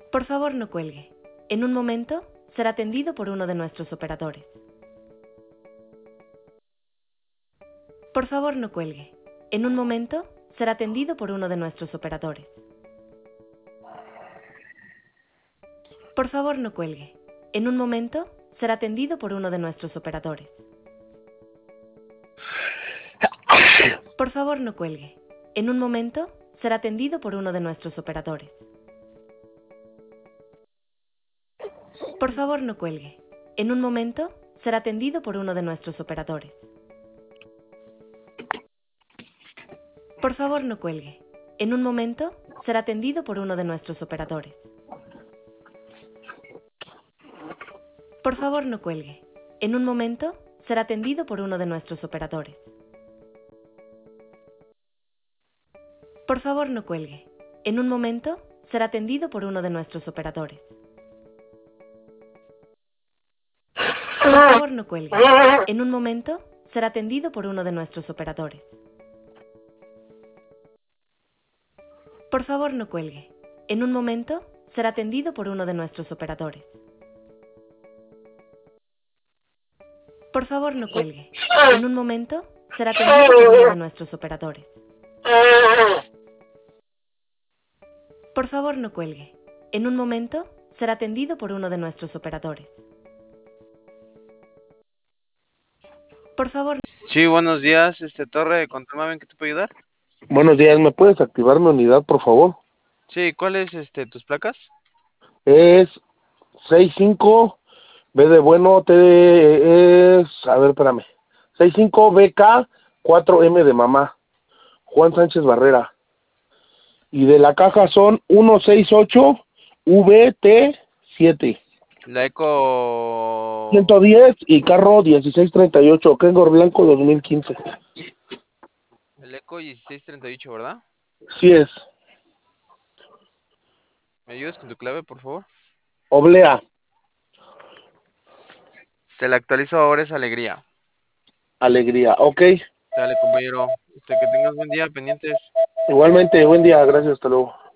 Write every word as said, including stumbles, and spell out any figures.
Por favor, no cuelgue. En un momento, será atendido por uno de nuestros operadores. Por favor, no cuelgue. En un momento, será atendido por uno de nuestros operadores. Por favor, no cuelgue. En un momento, será atendido por uno de nuestros operadores. Por favor, no cuelgue. En un momento, será atendido por uno de nuestros operadores. Por favor, no cuelgue. En un momento, será atendido por uno de nuestros operadores. Por favor, no cuelgue. En un momento, será atendido por uno de nuestros operadores. Por favor, no cuelgue. En un momento, será atendido por uno de nuestros operadores. Por favor, no cuelgue. En un momento, será atendido por uno de nuestros operadores. Por favor, no cuelgue. En un momento, será atendido por uno de nuestros operadores. Por favor, no cuelgue. En un momento, será atendido por uno de nuestros operadores. Por favor, no cuelgue. En un momento, será atendido por uno de nuestros operadores. Por favor, no cuelgue. En un momento, será atendido por uno de nuestros operadores. Por favor. Sí, buenos días, este Torre de Control, ¿en qué te puedo ayudar? Buenos días, ¿me puedes activar mi unidad, por favor? Sí, ¿cuáles este tus placas? Es sesenta y cinco, B de bueno, T es, a ver, espérame, sesenta y cinco B K cuatro M de mamá, Juan Sánchez Barrera. Y de la caja son ciento sesenta y ocho V T siete. La Eco... ciento diez y carro dieciséis treinta y ocho, Kengor Blanco dos mil quince. El Eco dieciséis treinta y ocho, ¿verdad? Sí es. ¿Me ayudas con tu clave, por favor? Oblea. Te la actualizo ahora, es alegría. Alegría, ok. Dale, compañero. Este, que tengas buen día, pendientes. Igualmente, buen día, gracias, hasta luego.